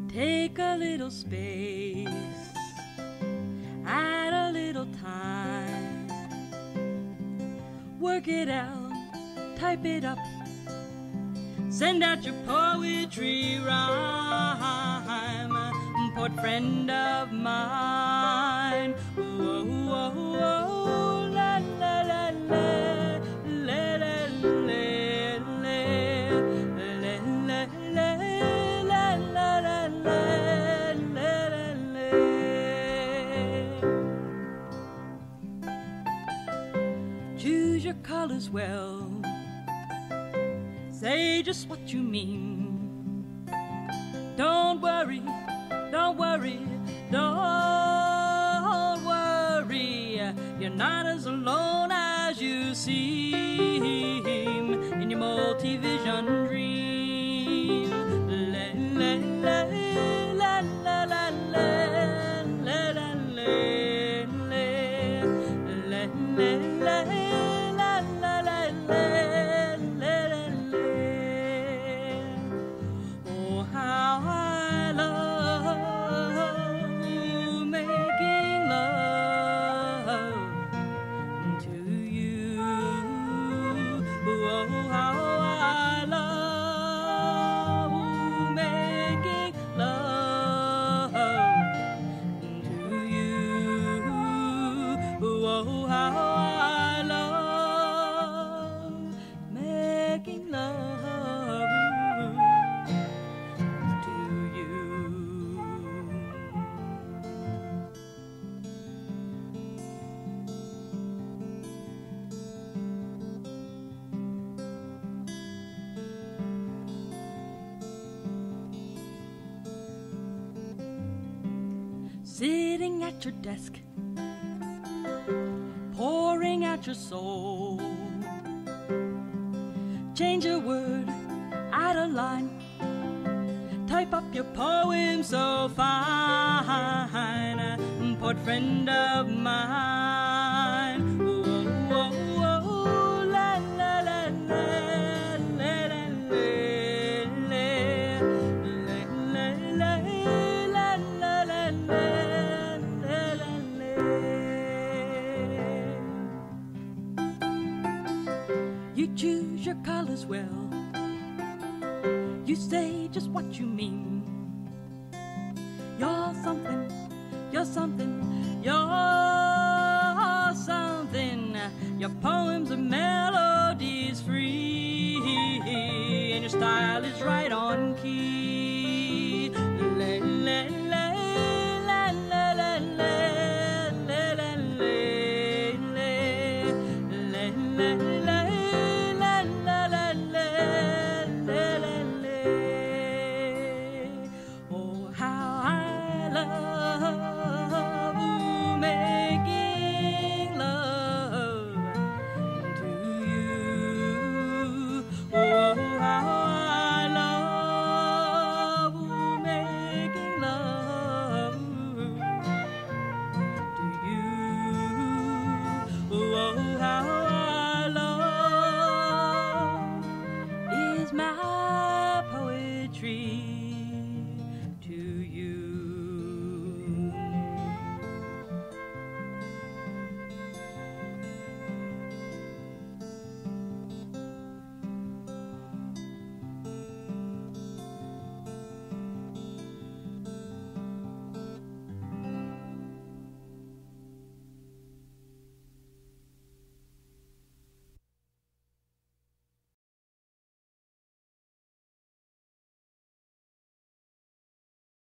Take a little space, add a little time, work it out, type it up, send out your poetry rhyme, port friend of mine. Whoa, whoa, whoa, la la la la, la la la la, la la la la. Choose your colors well, say just what you mean. Don't worry, don't worry, don't worry. You're not as alone as you seem in your multi-vision dream. La la la la la la la la la la la la sitting at your desk, pouring out your soul. Change a word, add a line, type up your poem so fine, port friend of mine. Whoa, whoa, whoa, la la la la, la la la, la la la la. You choose your colors well, you say just what you mean. You're something